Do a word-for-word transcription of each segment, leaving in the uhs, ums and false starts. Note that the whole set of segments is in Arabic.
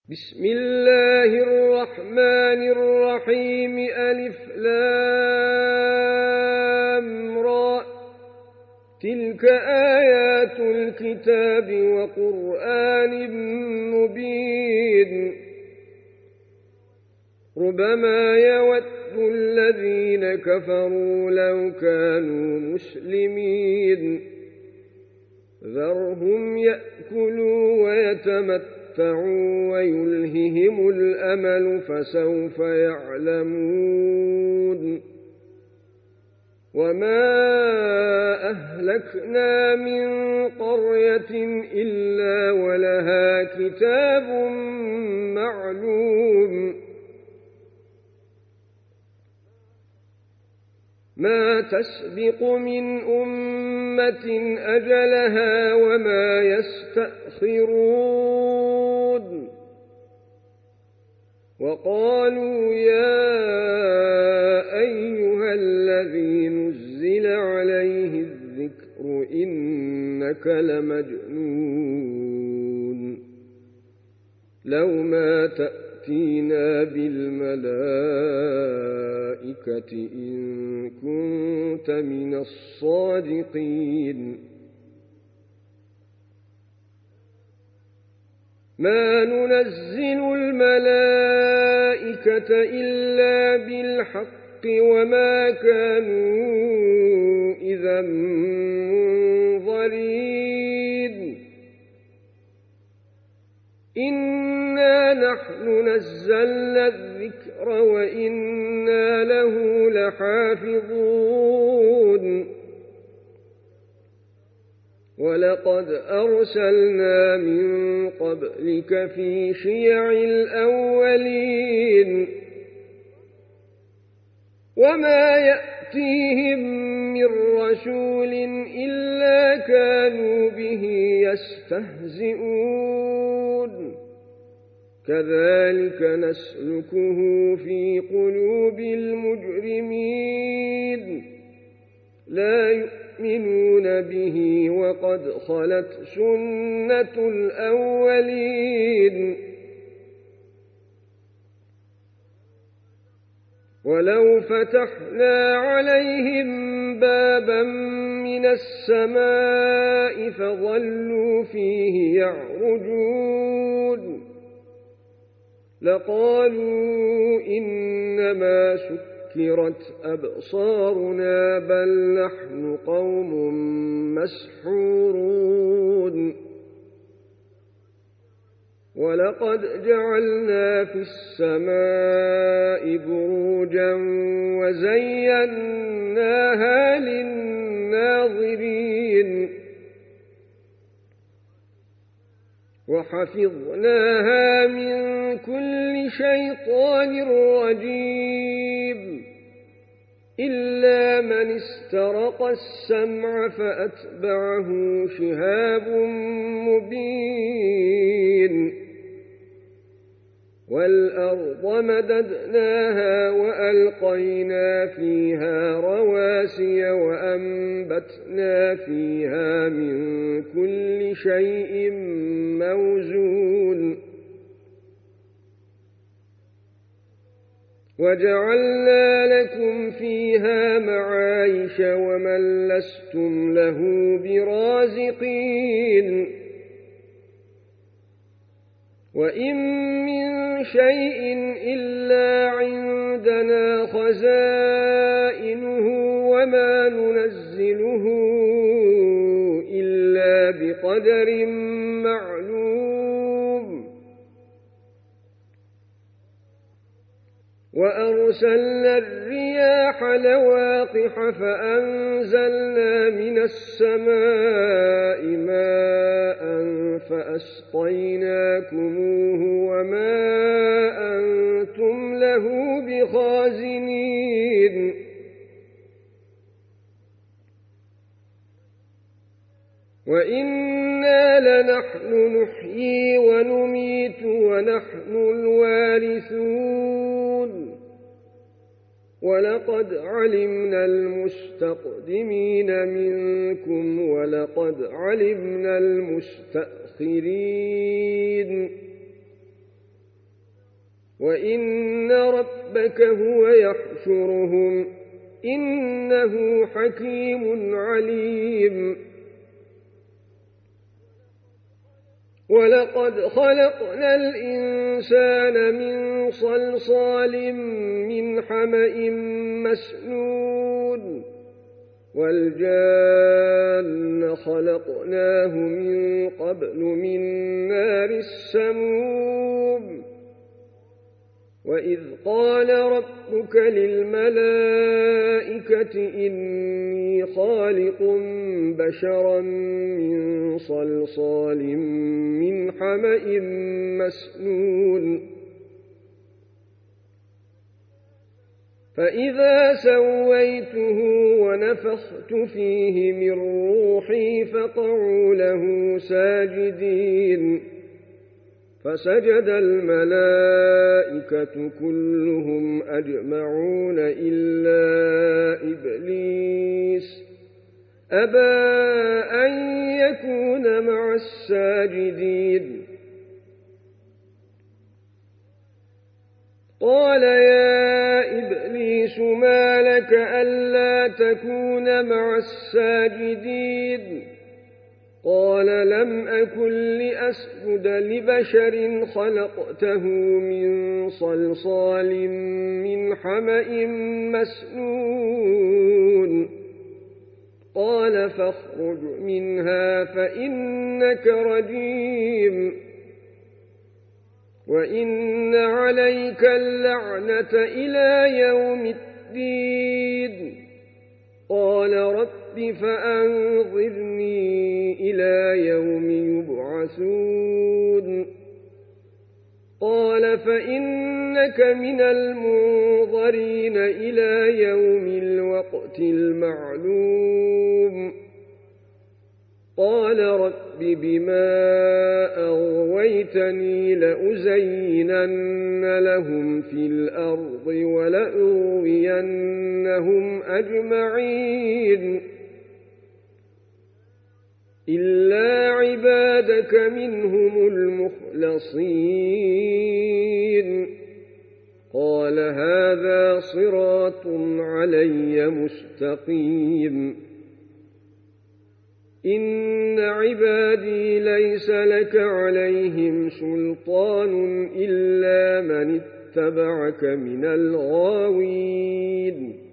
بسم الله الرحمن الرحيم ألف لام را تلك آيات الكتاب وقرآن مبين ربما يود الذين كفروا لو كانوا مسلمين ذرهم يأكلوا ويتمتعوا ويلههم الأمل فسوف يعلمون وما أهلكنا من قرية إلا ولها كتاب معلوم ما تسبق من أمة أجلها وما يستأخرون وقالوا يا أيها الذي نزل عليه الذكر إنك لمجنون لو ما تأتينا بالملائكة إن كنت من الصادقين ما ننزل الملائكة إلا بالحق وما كانوا إذا منظرين إنا نحن نزلنا الذكر وإنا له لحافظون ولقد أرسلنا من قبلك في شيع الأولين وما يأتيهم من رسول إلا كانوا به يستهزئون كذلك نسلكه في قلوب المجرمين لا يؤمنون به وقد خلت سنة الأولين ولو فتحنا عليهم بابا من السماء فظلوا فيه يعرجون لقالوا إنما سكرت أبصارنا بل نحن قوم مسحورون ولقد جعلنا في السماء بروجا وزيناها للناظرين وحفظناها من كل شيطان رجيم إلا من استرق السمع فأتبعه شهاب مبين والأرض مددناها وألقينا فيها رواسي وأنبتنا فيها من كل شيء موزون وجعلنا لكم فيها معايش ومن لستم له برازقين وإن من شيء إلا عندنا خزائنه وما ننزله إلا بقدر معلوم وأرسلنا الرياح لواقح فأنزلنا من السماء ماء فأسقيناكموه وما أنتم له بخازنين وإنا لنحن نحيي ونميت ونحن الوارثون ولقد علمنا المستقدمين منكم ولقد علمنا المستأخرين وإن ربك هو يحشرهم إنه حكيم عليم ولقد خلقنا الإنسان من صلصال من حمإ مسنون والجان خلقناه من قبل من نار السموم وإذ قال ربك للملائكة إني خالق بشرا من صلصال من حمإ مسنون فإذا سويته ونفخت فيه من روحي فقعوا له ساجدين فسجد الملائكة كلهم أجمعون إلا إبليس أبى أن يكون مع الساجدين قال يا إبليس ما لك ألا تكون مع الساجدين قال لم أكن لأسجد لبشر خلقته من صلصال من حمإ مسنون قال فاخرج منها فإنك رجيم وإن عليك اللعنة إلى يوم الدين قال رب فأنظرني إلى يوم يبعثون قال فإنك من المنظرين إلى يوم الوقت المعلوم قال رب بما أغويتني لأزينن لهم في الأرض ولأغوينهم أجمعين إلا عبادك منهم المخلصين قال هذا صراط علي مستقيم إن عبادي ليس لك عليهم سلطان إلا من اتبعك من الغاوين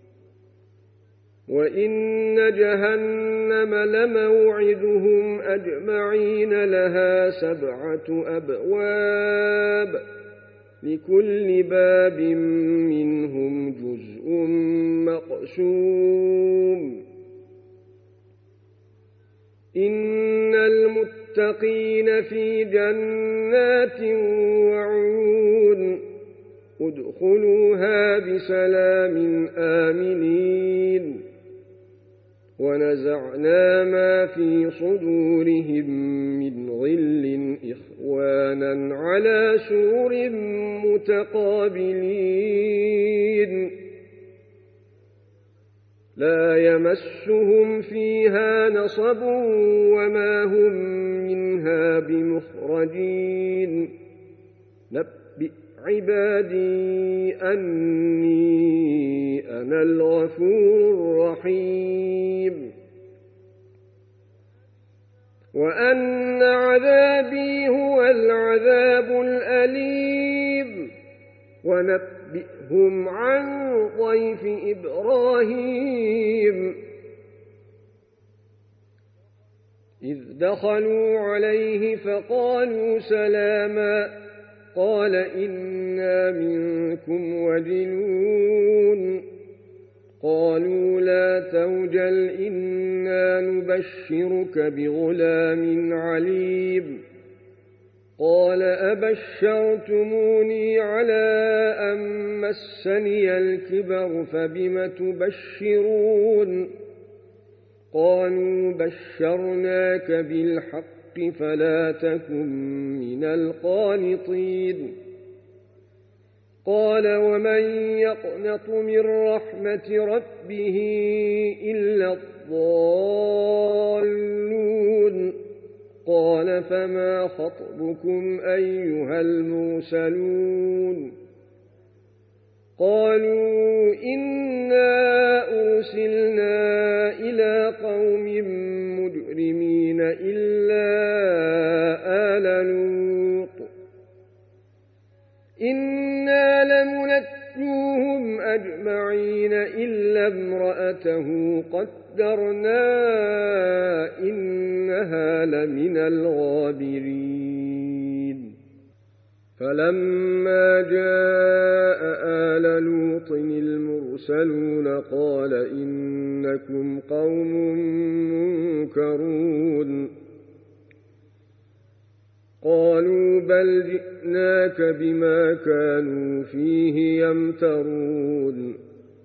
وإن جهنم لموعدهم أجمعين لها سبعة أبواب لكل باب منهم جزء مقسوم إن المتقين في جنات وعيون ادخلوها بسلام آمنين ونزعنا ما في صدورهم من غل إخوانا على سرر متقابلين لا يمسهم فيها نصب وما هم منها بمخرجين نبئ عبادي أني أنا الغفور الرحيم وأن عذابي هو العذاب الأليم ونبئهم عن ضيف إبراهيم إذ دخلوا عليه فقالوا سلاما قال إنا منكم وجلون قالوا لا توجل إنا نبشرك بغلام عليم قال أبشرتموني على أن مسني الكبر فبم تبشرون قالوا بشرناك بالحق فلا تكن من القانطين قال ومن يقنط من رحمة ربه إلا الضالون قال فما خطبكم أيها المرسلون قالوا إنا أرسلنا إلى قوم مجرمين إلا آل لوط إنا لمنجوهم أجمعين إلا امرأته قدرنا إنها لمن الغابرين فلما جاء آل لوط المرسلون قال إنكم قوم منكرون قالوا بل جئناك بما كانوا فيه يمترون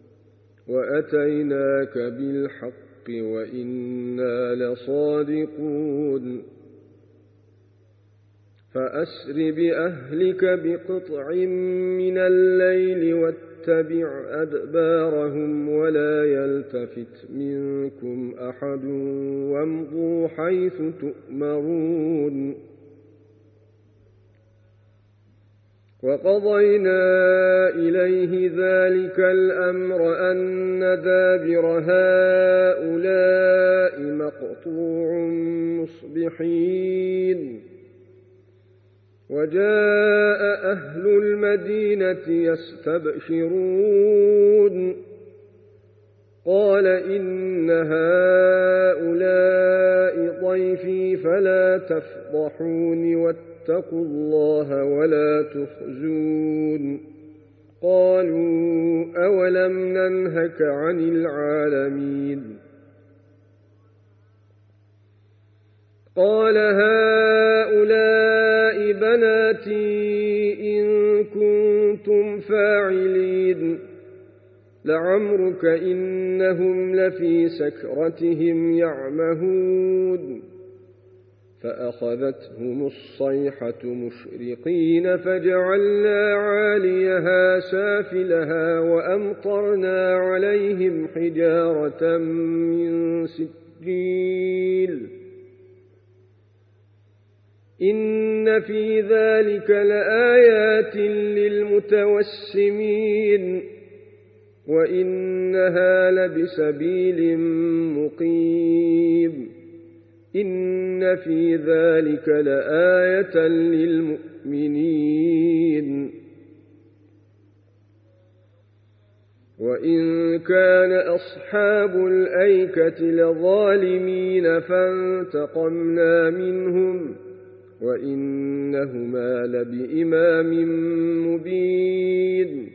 وأتيناك بالحق وإنا لصادقون فأسر بأهلك بقطع من الليل واتبع أدبارهم ولا يلتفت منكم أحد وامضوا حيث تؤمرون وقضينا إليه ذلك الأمر أن دابر هؤلاء مقطوع مصبحين وجاء أهل المدينة يستبشرون قال إن هؤلاء ضيفي فلا تفضحون واتقوا الله ولا تخزون قالوا أولم ننهك عن العالمين قال هؤلاء بناتي إن كنتم فاعلين لعمرك إنهم لفي سكرتهم يعمهون فأخذتهم الصيحة مشرقين فجعلنا عاليها سافلها وأمطرنا عليهم حجارة من سجيل إن في ذلك لآيات للمتوسمين وإنها لبسبيل مقيم إن في ذلك لآية للمؤمنين وإن كان أصحاب الأيكة لظالمين فانتقمنا منهم وإنهما لبإمام مبين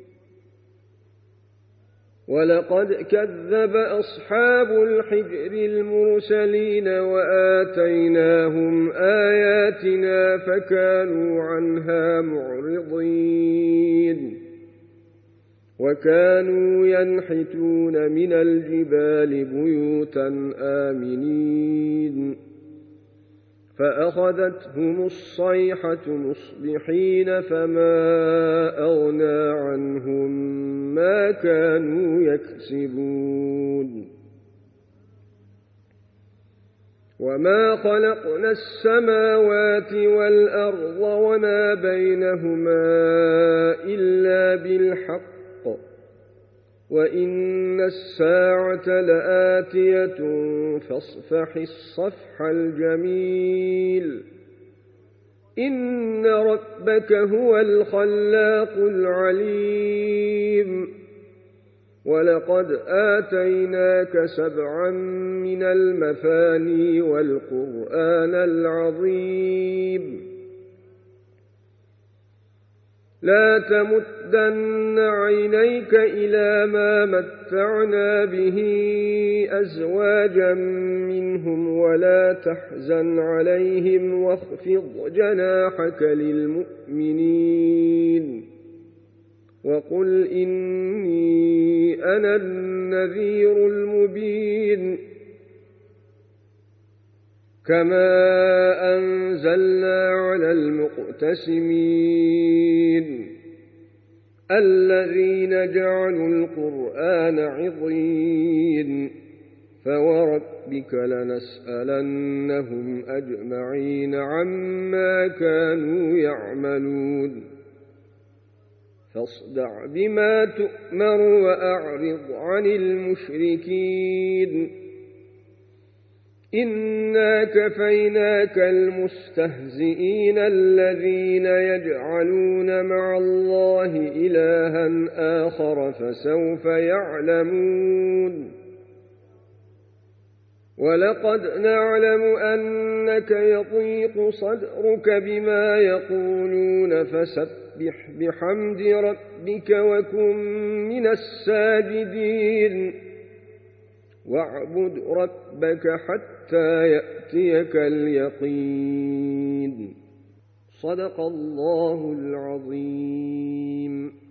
ولقد كذب أصحاب الحجر المرسلين وآتيناهم آياتنا فكانوا عنها معرضين وكانوا ينحتون من الجبال بيوتا آمنين فأخذتهم الصيحة مصبحين فما أغنى عنهم ما كانوا يكسبون وما خلقنا السماوات والأرض وما بينهما إلا بالحق وإن الساعة لآتية فاصفح الصفح الجميل إن ربك هو الخلاق العليم ولقد آتيناك سبعا من المثاني والقرآن العظيم لا تمدن عينيك إلى ما متعنا به أزواجا منهم ولا تحزن عليهم واخفض جناحك للمؤمنين وقل إني أنا النذير المبين كما أنزلنا على المقتسمين الذين جعلوا القرآن عضين فوربك لنسألنهم أجمعين عما كانوا يعملون فاصدع بما تؤمر وأعرض عن المشركين إنا كفيناك المستهزئين الذين يجعلون مع الله إلها آخر فسوف يعلمون ولقد نعلم أنك يضيق صدرك بما يقولون فسبح بحمد ربك وكن من الساجدين واعبد ربك حتى يأتيك اليقين صدق الله العظيم.